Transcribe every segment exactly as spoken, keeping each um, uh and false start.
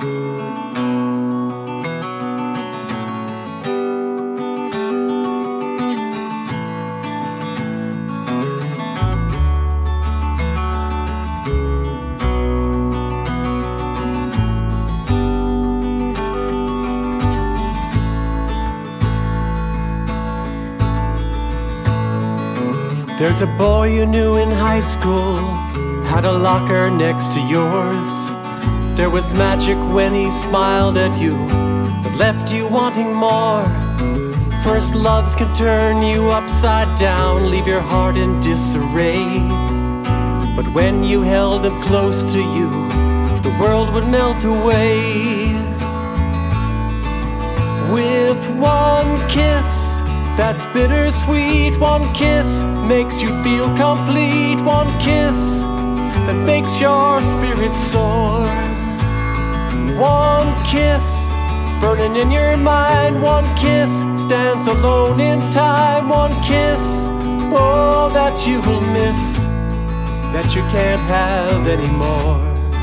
There's a boy you knew in high school, had a locker next to yours. There was magic when he smiled at you, but left you wanting more. First loves can turn you upside down, leave your heart in disarray. But when you held him close to you, the world would melt away. With one kiss that's bittersweet, one kiss makes you feel complete, one kiss that makes your spirit soar. One kiss burning in your mind, one kiss stands alone in time, one kiss, oh, that you will miss, that you can't have anymore.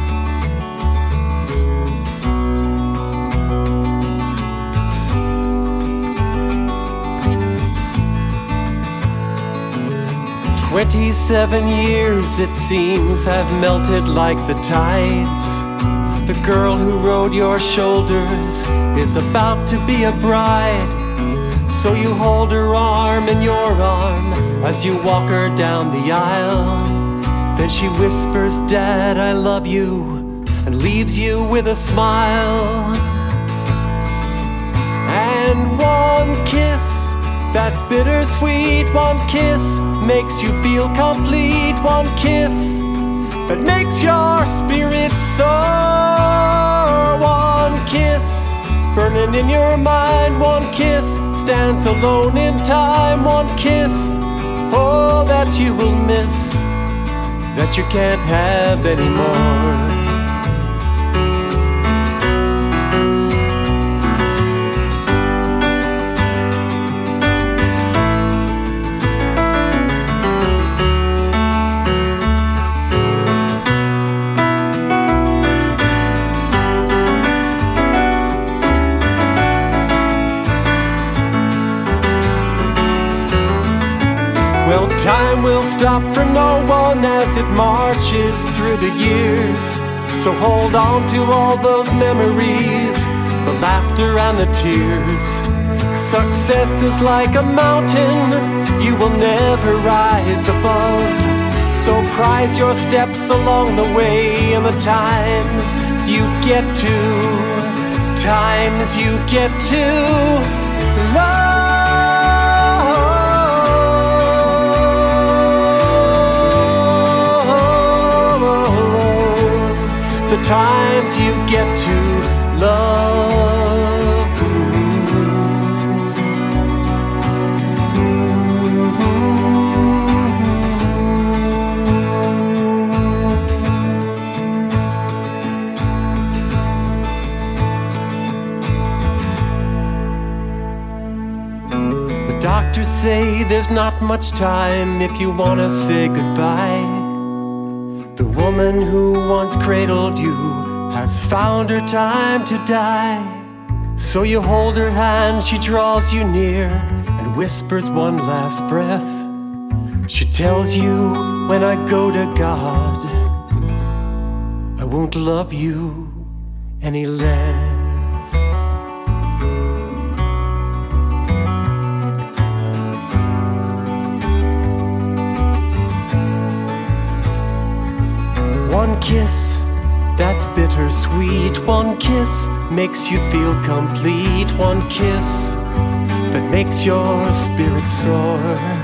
Twenty-seven years, it seems, have melted like the tides. The girl who rode your shoulders is about to be a bride. So you hold her arm in your arm as you walk her down the aisle. Then she whispers, "Dad, I love you," and leaves you with a smile. And one kiss that's bittersweet, one kiss makes you feel complete, one kiss that makes your spirit soar. One kiss burning in your mind, one kiss stands alone in time, one kiss, oh, that you will miss, that you can't have anymore. Well, time will stop for no one as it marches through the years. So hold on to all those memories, the laughter and the tears. Success is like a mountain you will never rise above. So prize your steps along the way and the times you get to, times you get to love. The times you get to love. The doctors say there's not much time if you want to say goodbye. The woman who once cradled you has found her time to die. So you hold her hand, she draws you near and whispers one last breath. She tells you, when I go to God, I won't love you any less. One kiss that's bittersweet, one kiss makes you feel complete, one kiss that makes your spirit soar.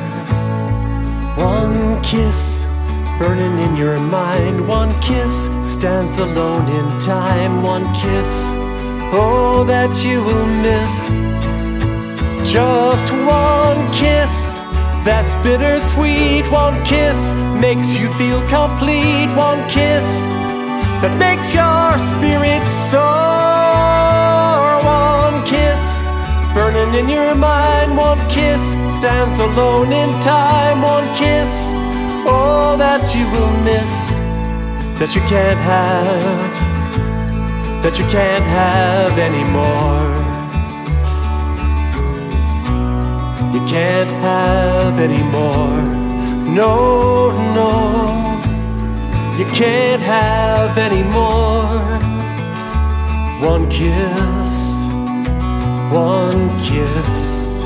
One kiss burning in your mind, one kiss stands alone in time, one kiss, oh, that you will miss. Just one kiss that's bittersweet, one kiss makes you feel complete, one kiss that makes your spirit soar. One kiss burning in your mind, one kiss stands alone in time, one kiss, oh, that you will miss, that you can't have, that you can't have anymore. You can't have anymore. No, no, you can't have anymore. One kiss, one kiss,